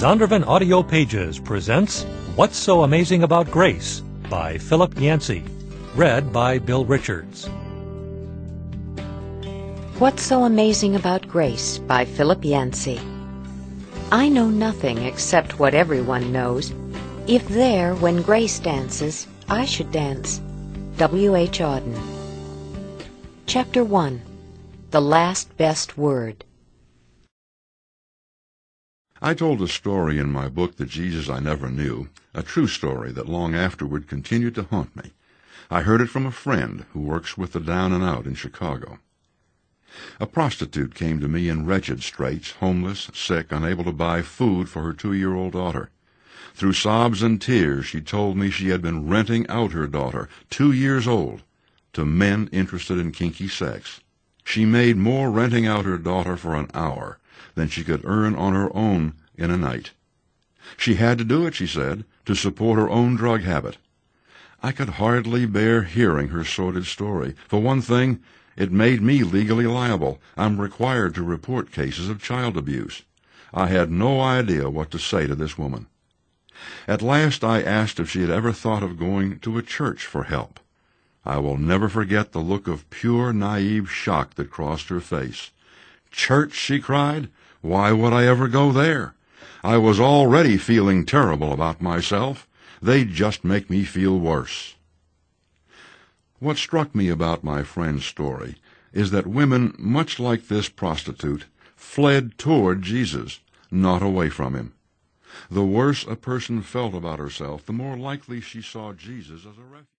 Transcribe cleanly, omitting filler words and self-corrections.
Zondervan Audio Pages presents What's So Amazing About Grace by Philip Yancey, read by Bill Richards. What's So Amazing About Grace by Philip Yancey. I know nothing except what everyone knows. If there, when grace dances, I should dance. W. H. Auden. Chapter 1. The Last Best Word. I told a story in my book, The Jesus I Never Knew, a true story that long afterward continued to haunt me. I heard it from a friend who works with the down and out in Chicago. A prostitute came to me in wretched straits, homeless, sick, unable to buy food for her 2-year-old daughter. Through sobs and tears, she told me she had been renting out her daughter, 2 years old, to men interested in kinky sex. She made more renting out her daughter for an hour than she could earn on her own in a night. She had to do it, she said, to support her own drug habit. I could hardly bear hearing her sordid story. For one thing, it made me legally liable. I'm required to report cases of child abuse. I had no idea what to say to this woman. At last I asked if she had ever thought of going to a church for help. I will never forget the look of pure, naive shock that crossed her face. "Church?" she cried. "Why would I ever go there? I was already feeling terrible about myself. They'd just make me feel worse." What struck me about my friend's story is that women, much like this prostitute, fled toward Jesus, not away from him. The worse a person felt about herself, the more likely she saw Jesus as a refuge.